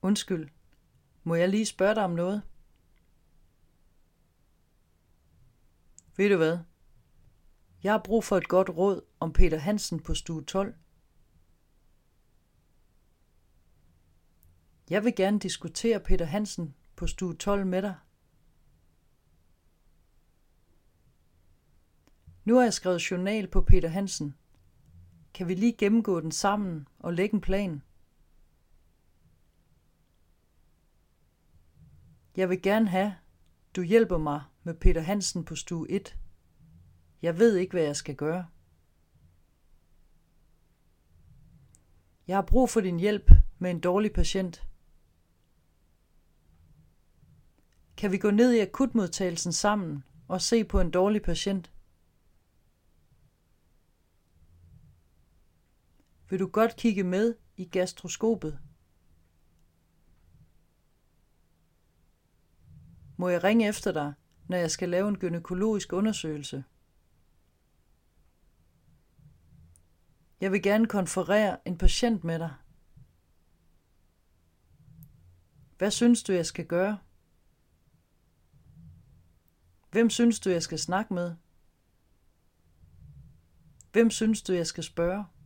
Undskyld, må jeg lige spørge dig om noget? Ved du hvad? Jeg har brug for et godt råd om Peter Hansen på stue 12. Jeg vil gerne diskutere Peter Hansen på stue 12 med dig. Nu har jeg skrevet journal på Peter Hansen. Kan vi lige gennemgå den sammen og lægge en plan? Jeg vil gerne have, du hjælper mig med Peter Hansen på stue 1. Jeg ved ikke, hvad jeg skal gøre. Jeg har brug for din hjælp med en dårlig patient. Kan vi gå ned i akutmodtagelsen sammen og se på en dårlig patient? Vil du godt kigge med i gastroskopet? Må jeg ringe efter dig, når jeg skal lave en gynækologisk undersøgelse? Jeg vil gerne konferere en patient med dig. Hvad synes du, jeg skal gøre? Hvem synes du, jeg skal snakke med? Hvem synes du, jeg skal spørge?